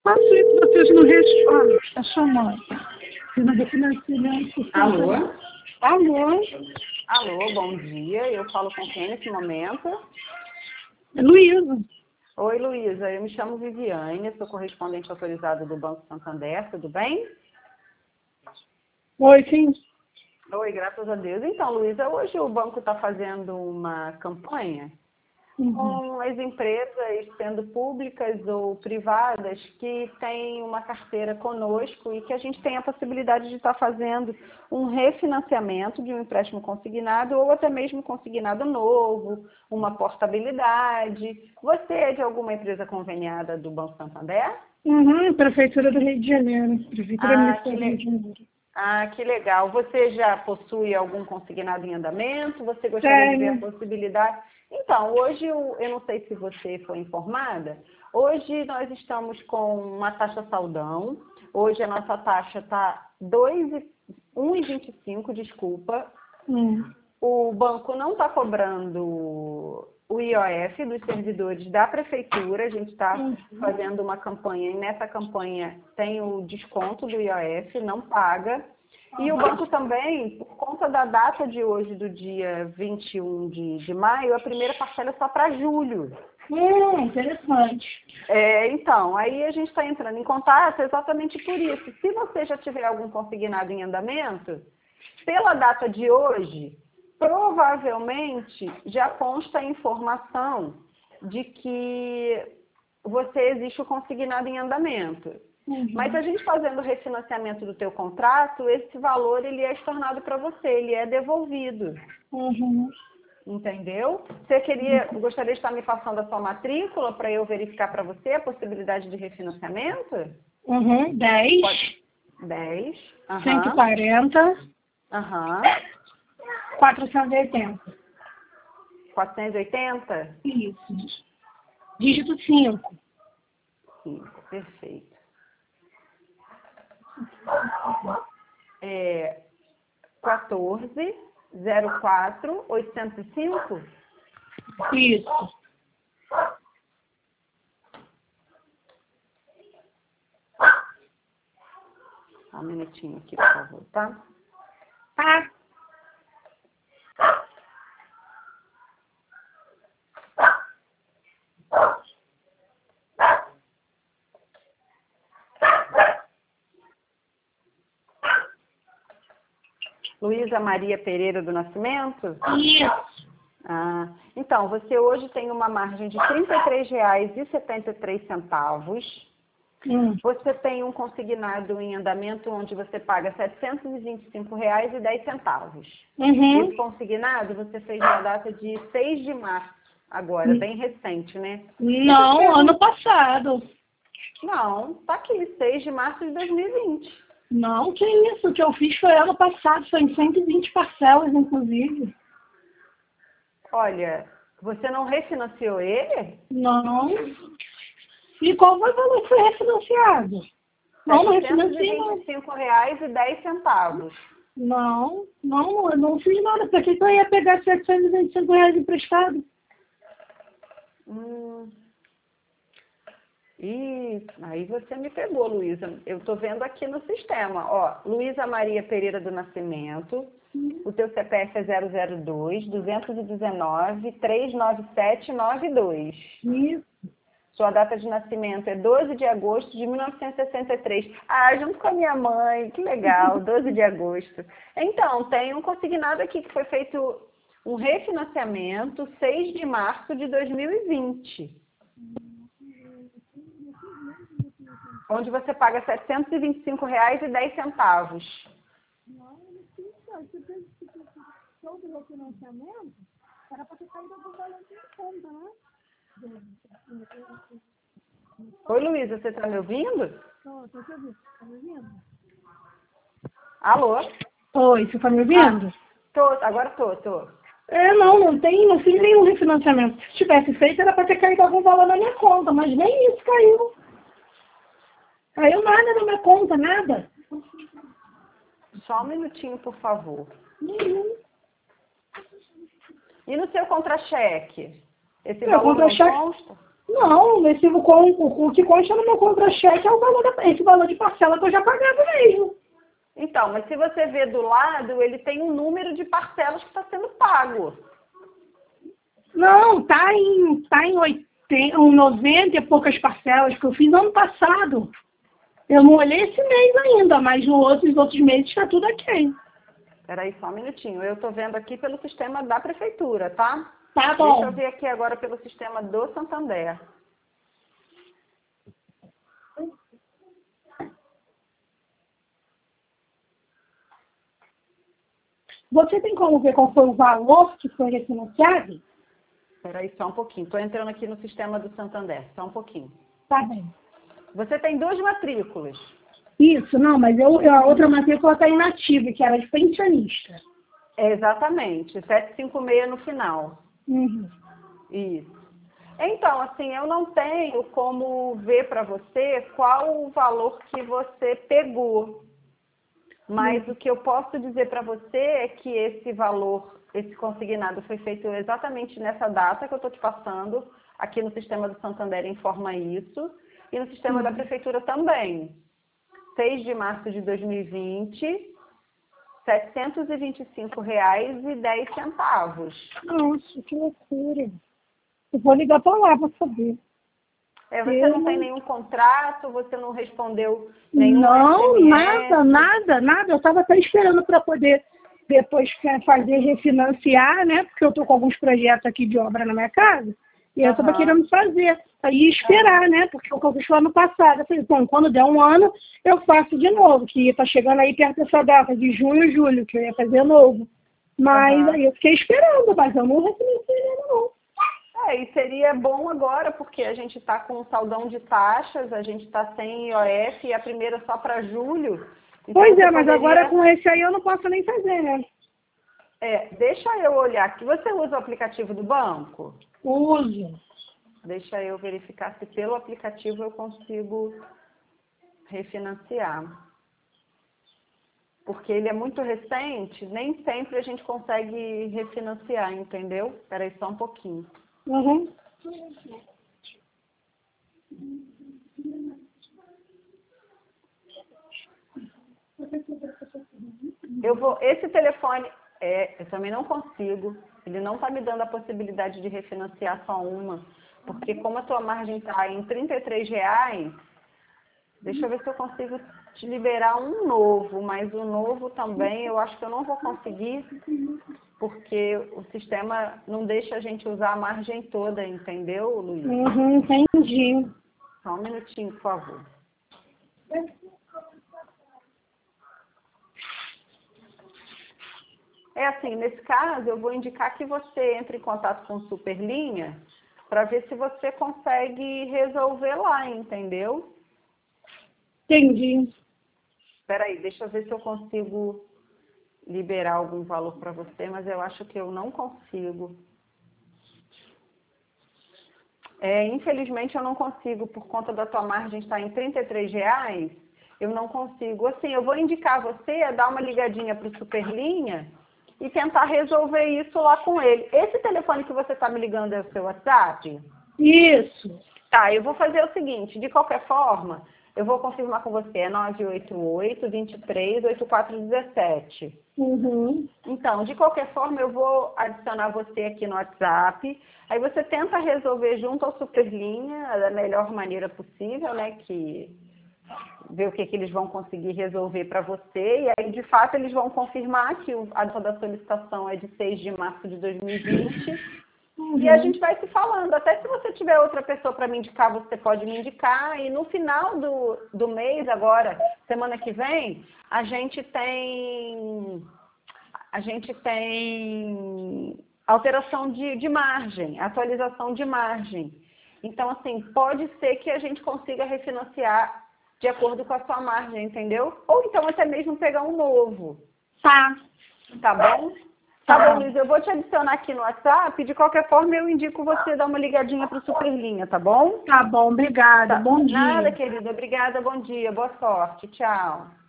Faço isso, vocês não respondem. Está chamando. Alô? Alô? Alô, bom dia. Eu falo com quem nesse momento? É Luísa. Oi, Luísa. Eu me chamo Viviane, sou correspondente autorizada do Banco Santander, tudo bem? Oi, sim. Oi, graças a Deus. Então, Luísa, hoje o banco está fazendo uma campanha com as empresas, sendo públicas ou privadas, que têm uma carteira conosco e que a gente tem a possibilidade de estar fazendo um refinanciamento de um empréstimo consignado ou até mesmo consignado novo, uma portabilidade. Você é de alguma empresa conveniada do Banco Santander? Prefeitura do Rio de Janeiro. Prefeitura Municipal do Rio de Janeiro. Ah, que legal. Você já possui algum consignado em andamento? Você gostaria de ver a possibilidade? Então, hoje, eu não sei se você foi informada, hoje nós estamos com uma taxa saudão. Hoje a nossa taxa está 1,25, desculpa. O banco não está cobrando o IOF dos servidores da prefeitura. A gente está fazendo uma campanha e nessa campanha tem o desconto do IOF, não paga. E o banco também, por conta da data de hoje, do dia 21 de maio, a primeira parcela é só para julho. Interessante. Então, aí a gente está entrando em contato exatamente por isso. Se você já tiver algum consignado em andamento, pela data de hoje, provavelmente já consta a informação de que existe o consignado em andamento. Mas a gente fazendo o refinanciamento do teu contrato, esse valor ele é estornado para você, ele é devolvido. Entendeu? Você gostaria de estar me passando a sua matrícula para eu verificar para você a possibilidade de refinanciamento? 10. 10. 140. 480. 480? Isso. Dígito 5. 5, perfeito. 1404-805? Isso. Só um minutinho aqui, por favor, tá? Luísa Maria Pereira do Nascimento? Isso. Então, você hoje tem uma margem de R$ 33,73. Você tem um consignado em andamento onde você paga R$ 725,10. Esse consignado você fez na data de 6 de março, agora, bem recente, né? Não, ano passado. Não, tá aqui, 6 de março de 2020. Não, que isso. O que eu fiz foi ano passado, foi em 120 parcelas, inclusive. Olha, você não refinanciou ele? Não. E qual foi o valor que foi refinanciado? Não, não refinanciei não. R$ 725,10. Não, eu não fiz nada. Por que eu ia pegar R$ 725 emprestado? Aí você me pegou, Luísa. Eu estou vendo aqui no sistema. Ó, Luísa Maria Pereira do Nascimento. O teu CPF é 002-219-39792. Isso. Sua data de nascimento é 12 de agosto de 1963. Junto com a minha mãe. Que legal, 12 de agosto. Então, tem um consignado aqui que foi feito um refinanciamento 6 de março de 2020. Onde você paga R$ 725,10. Não, não fiz, você fez todo o refinanciamento, era para ter caído algum valor de conta, né? Oi, Luísa, você está me ouvindo? Tô te ouvindo. Tá me ouvindo? Alô? Oi, você está me ouvindo? Agora tô. Não fiz nenhum refinanciamento. Se tivesse feito, era para ter caído algum valor na minha conta, mas nem isso caiu. Caiu nada na minha conta, nada. Só um minutinho, por favor. E no seu contra-cheque? Esse valor não consta? Não, o que consta no meu contra-cheque é esse valor de parcela que eu já pagava mesmo. Então, mas se você ver do lado, ele tem um número de parcelas que está sendo pago. Não, tá em 90 e poucas parcelas que eu fiz ano passado. Eu não olhei esse mês ainda, mas nos outros meses está tudo ok. Espera aí só um minutinho. Eu estou vendo aqui pelo sistema da prefeitura, tá? Tá bom. Deixa eu ver aqui agora pelo sistema do Santander. Você tem como ver qual foi o valor que foi refinanciado? Espera aí só um pouquinho. Estou entrando aqui no sistema do Santander. Só um pouquinho. Tá bem. Você tem 2 matrículas. Isso, não, mas a outra matrícula está inativa, que era de pensionista. É, exatamente. 756 no final. Uhum. Isso. Então, assim, eu não tenho como ver para você qual o valor que você pegou. Mas o que eu posso dizer para você é que esse valor, esse consignado foi feito exatamente nessa data que eu estou te passando. Aqui no sistema do Santander informa isso. E no sistema da prefeitura também. 6 de março de 2020, R$ 725,10. Nossa, que loucura. Eu vou ligar para lá para saber. Você não tem nenhum contrato, você não respondeu nenhum Não, SMS. nada. Eu estava até esperando para poder depois fazer refinanciar, né? Porque eu estou com alguns projetos aqui de obra na minha casa. E eu estava querendo fazer. Aí esperar, né? Porque eu fiz ano passado. Eu falei, bom, quando der um ano, eu faço de novo. Que está chegando aí perto dessa data, de junho, julho, que eu ia fazer novo. Mas aí eu fiquei esperando, mas eu não refinanciei nada, não. E seria bom agora, porque a gente está com um saldão de taxas, a gente está sem IOF e a primeira só para julho. Então pois é, mas agora com esse aí eu não posso nem fazer, né? Deixa eu olhar aqui. Você usa o aplicativo do banco? Uso. Deixa eu verificar se pelo aplicativo eu consigo refinanciar. Porque ele é muito recente, nem sempre a gente consegue refinanciar, entendeu? Espera aí só um pouquinho. Uhum. Esse telefone, eu também não consigo. Ele não está me dando a possibilidade de refinanciar só uma. Porque como a tua margem está em R$ 33, deixa eu ver se eu consigo te liberar um novo. Mas o novo também eu acho que eu não vou conseguir, porque o sistema não deixa a gente usar a margem toda, entendeu, Luiz? Uhum, entendi. Só um minutinho, por favor. Assim, nesse caso, eu vou indicar que você entre em contato com o Superlinha para ver se você consegue resolver lá, entendeu? Entendi. Espera aí, deixa eu ver se eu consigo liberar algum valor para você, mas eu acho que eu não consigo. Infelizmente, eu não consigo, por conta da tua margem estar em R$ 33, eu não consigo. Assim, eu vou indicar você a dar uma ligadinha para o Superlinha e tentar resolver isso lá com ele. Esse telefone que você está me ligando é o seu WhatsApp? Isso. Tá, eu vou fazer o seguinte, de qualquer forma, eu vou confirmar com você, é 988-23-8417. Uhum. Então, de qualquer forma, eu vou adicionar você aqui no WhatsApp, aí você tenta resolver junto ao Superlinha da melhor maneira possível, né, ver o que eles vão conseguir resolver para você, e aí, de fato, eles vão confirmar que a data da solicitação é de 6 de março de 2020, e a gente vai se falando. Até se você tiver outra pessoa para me indicar, você pode me indicar, e no final do mês, agora, semana que vem, a gente tem alteração de margem, atualização de margem. Então, assim, pode ser que a gente consiga refinanciar de acordo com a sua margem, entendeu? Ou então até mesmo pegar um novo. Tá. Tá bom? Tá bom, Luiz, eu vou te adicionar aqui no WhatsApp. De qualquer forma, eu indico você dar uma ligadinha para o Superlinha, tá bom? Tá bom, obrigada. Tá. Bom dia. Nada, querida. Obrigada, bom dia. Boa sorte. Tchau.